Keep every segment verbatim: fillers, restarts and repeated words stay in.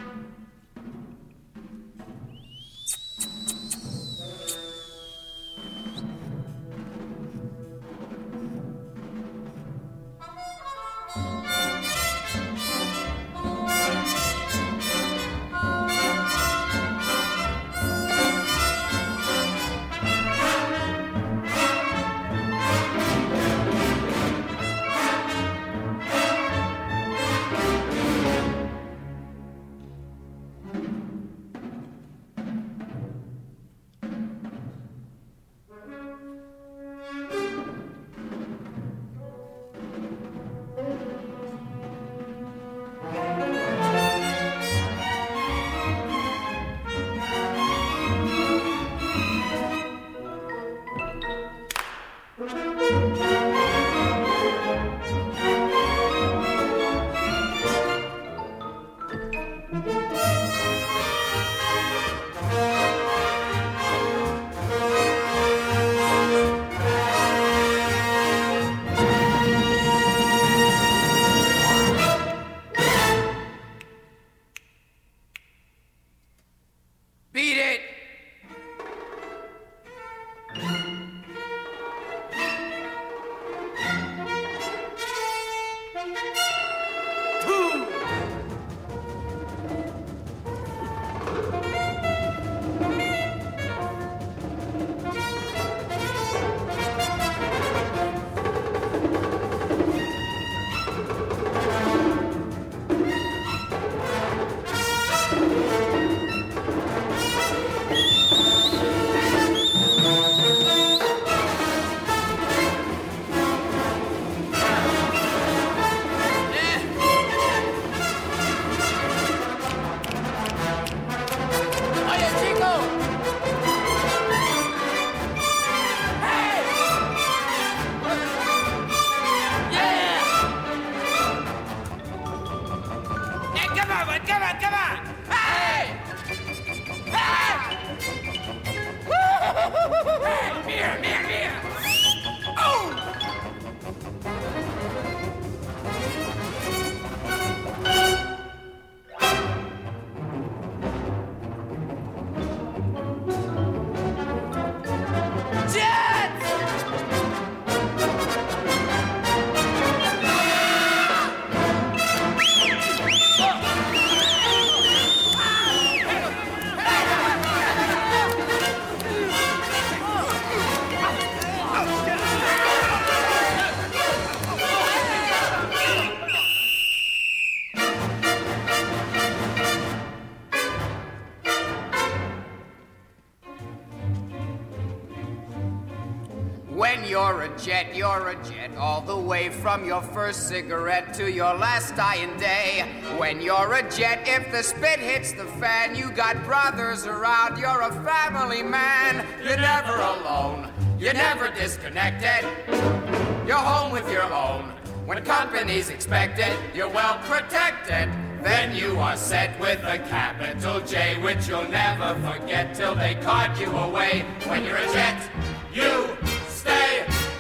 When you're a jet, you're a jet, all the way from your first cigarette to your last dying day. When you're a jet, if the spit hits the fan, you got brothers around, you're a family man. You're never alone, you're never disconnected, you're home with your own. When company's expected, you're well protected. Then you are set with a capital J, which you'll never forget till they cart you away. When you're a jet, you stay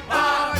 on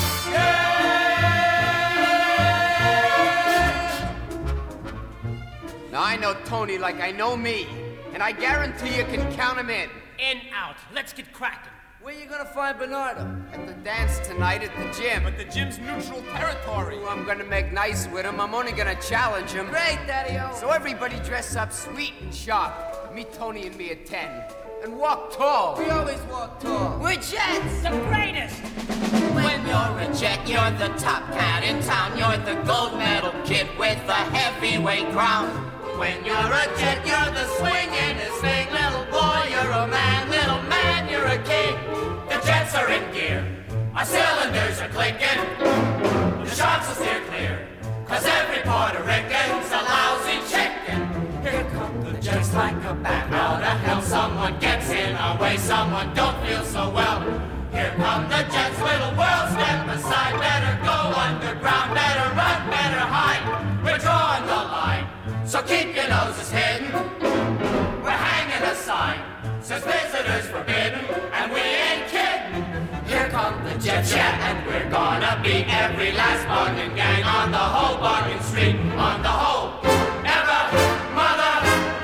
jet. Now I know Tony like I know me, and I guarantee you can count him in. In, out. Let's get cracking. Where you gonna find Bernardo? At the dance tonight at the gym. But the gym's neutral territory. Ooh, I'm gonna make nice with him. I'm only gonna challenge him. Great, Daddy-O. So everybody dress up sweet and sharp. Me, Tony, and me at ten. And walk tall. We always walk tall. We're jets. The greatest. When you're a jet, you're the top cat in town. You're the gold medal kid with the heavyweight crown. When you're a jet, you're the swingin'est thing. Little boy, you're a man. Little man, you're a king. The jets are in gear. Our cylinders are clicking. The sharks will steer clear. Cause every Puerto Rican's a lousy chicken. Here come the jets like a bat out of hell. Someone gets in our way. Someone don't feel so well. Here come the jets, little world, step aside. Better go underground, better run, better hide. We're drawing the line, so keep your noses hidden. We're hanging a sign, says visitors forbidden, and we ain't kidding. Here come the jets, yeah, and we're gonna beat every last bargain gang on the whole bargain street, on the whole ever mother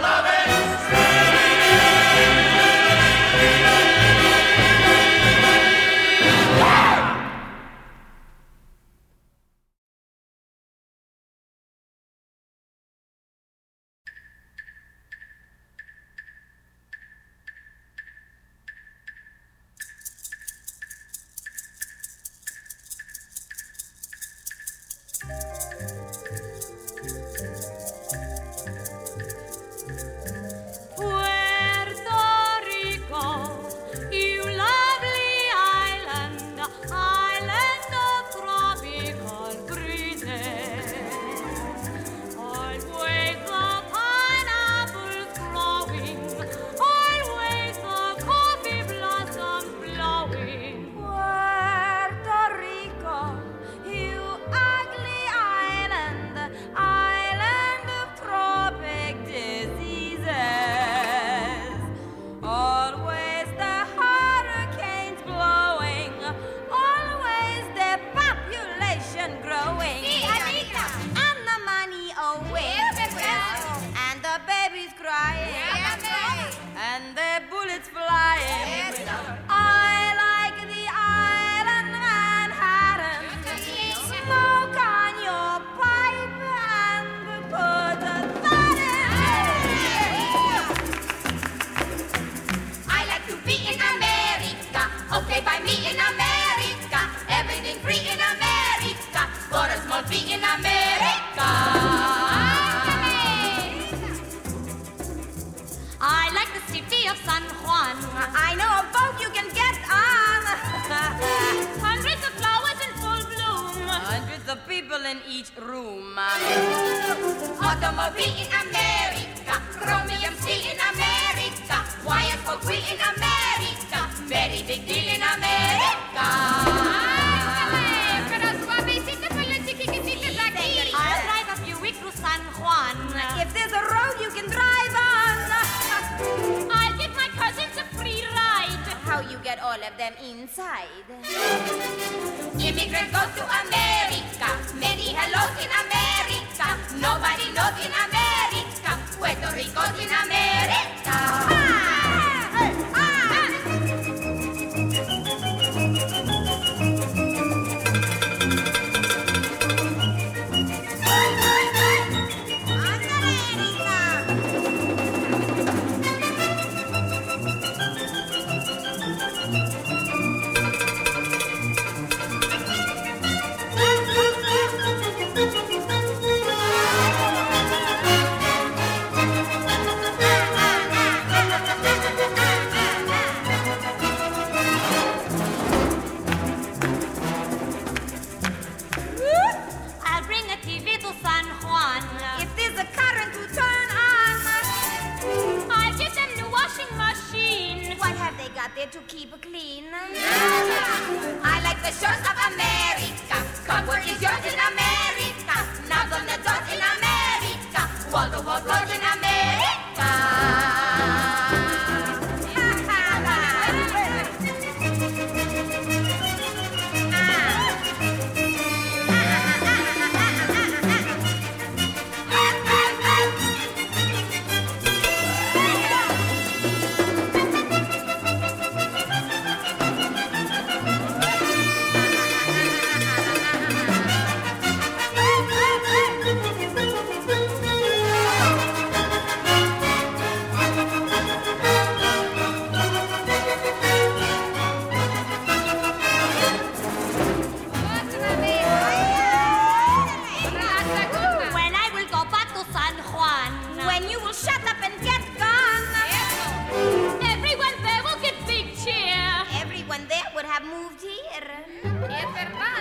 I like the island Manhattan. Smoke on your pipe and put a thought in. I like to be in America. Okay, by me in America. Everything free in America. For a small fee in America. I like the city of San Juan. I know a boat you can get on. Hundreds of flowers in full bloom. Hundreds of people in each room. Automobile in America. Chromium steel in America. Wires for free in America. Very big deal in America. I'll drive a Buick through San Juan. If there's a road you can drive on. I'll give my cousins a free ride. How you get all of them inside? Immigrant goes to America. Many hellos in America. Nobody knows in America. Puerto Rico's in America. Ah! Hey! Ah! I'll bring a T V to San Juan. If there's a current to turn on. I'll give them new washing machine. What have they got there to keep clean? I like the shores of America. Comfort is yours in America. Knobs on the doors in America. Wall-to-wall floors in America. When I will go back to San Juan. When you will shut up and get gone. Everyone there will get big cheer. Everyone there would have moved here. Es verdad.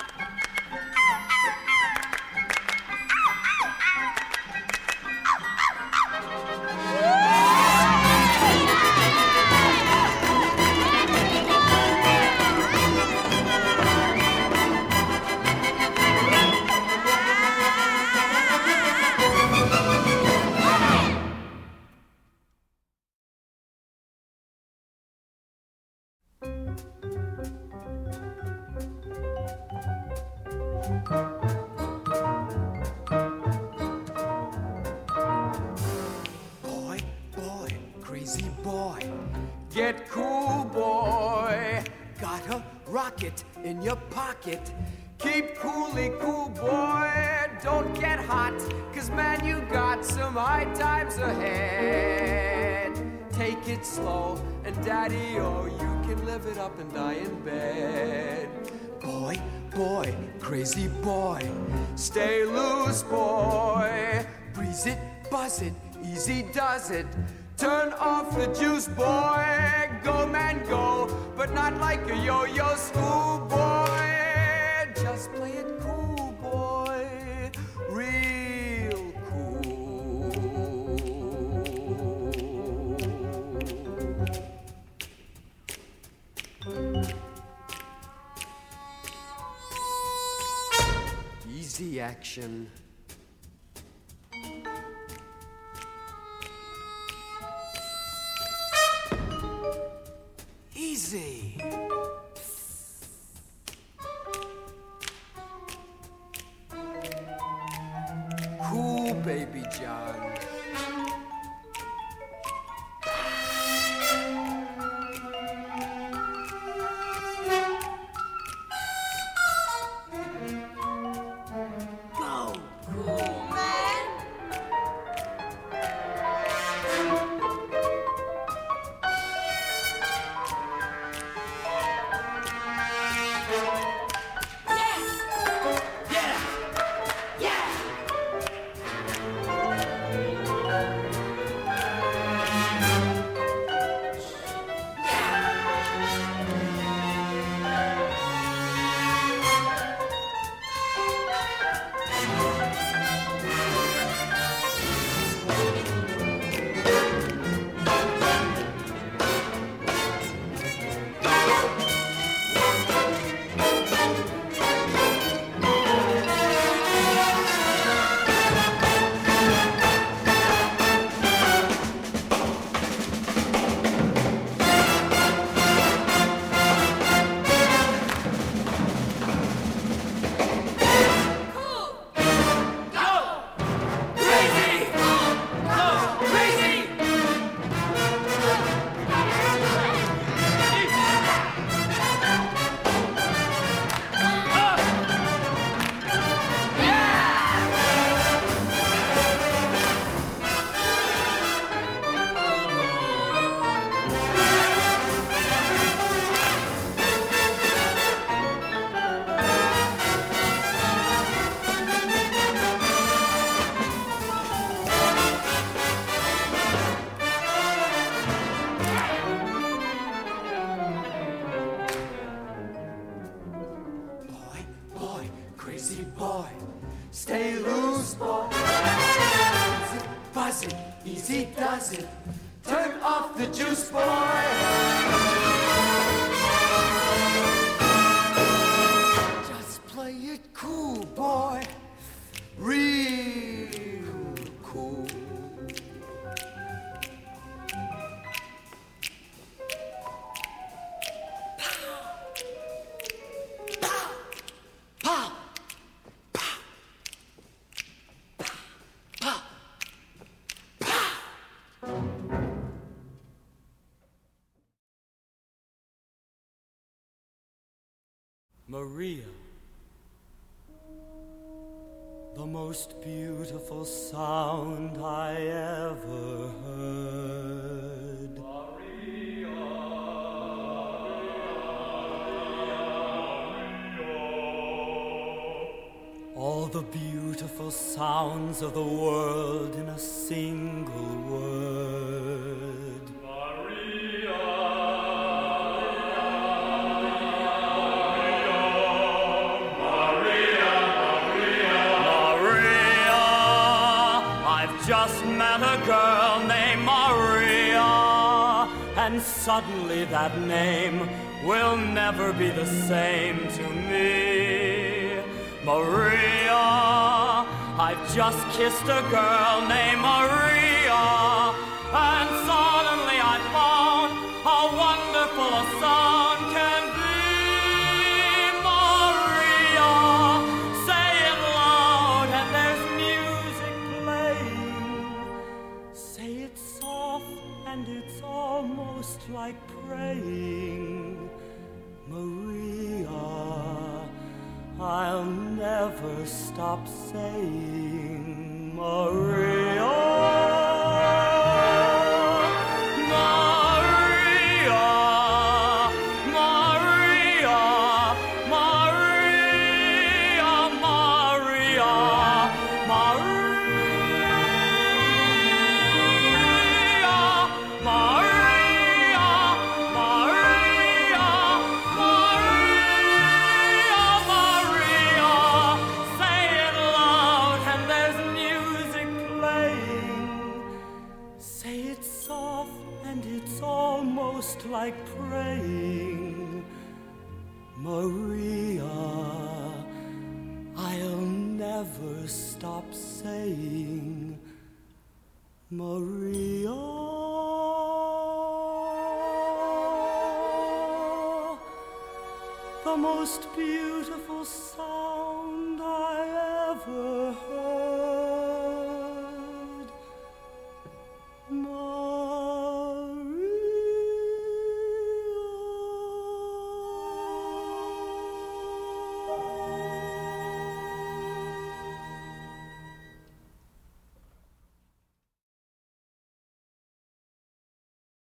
Boy, boy, crazy boy. Get cool, boy. Got a rocket in your pocket. Keep coolly cool, boy. Don't get hot, cause man, you got some high times ahead. Take it slow, and daddy, oh, you can live it up and die in bed. Boy, boy, crazy boy. Stay loose, boy. Breeze it, buzz it, easy does it. Turn off the juice, boy. Go, man, go, but not like a yo-yo schoolboy. Just play it cool, boy. Real cool. Easy action. Easy. Cool, baby John. it, easy does it. Turn off the juice, boy. Just play it cool, boy. Real cool. Maria, the most beautiful sound I ever heard. Maria, Maria. All the beautiful sounds of the world in a single word. Just met a girl named Maria, and suddenly that name will never be the same to me. Maria, I've just kissed a girl named Maria, and suddenly I found how wonderful a sound can be. Maria, say it loud and there's music playing. Say it soft and it's almost like praying. Maria, I'll never stop saying Maria. Like praying, Maria, I'll never stop saying Maria. The most beautiful sound I ever